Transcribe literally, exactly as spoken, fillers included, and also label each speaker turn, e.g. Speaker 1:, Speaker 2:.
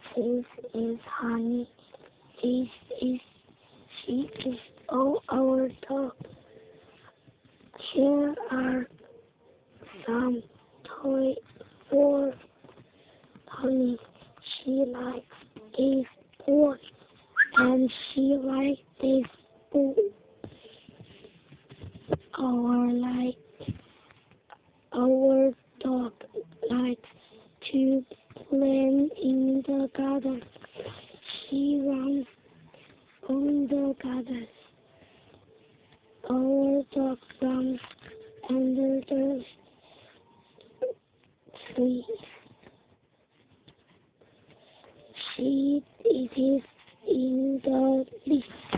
Speaker 1: This is Honey. This is she is all our dog. Here are some toys for Honey. She likes this boy and she likes this book. Our like our dog likes to play in the garden. She runs on the garden. Our dog runs under the tree. She is in the leaf.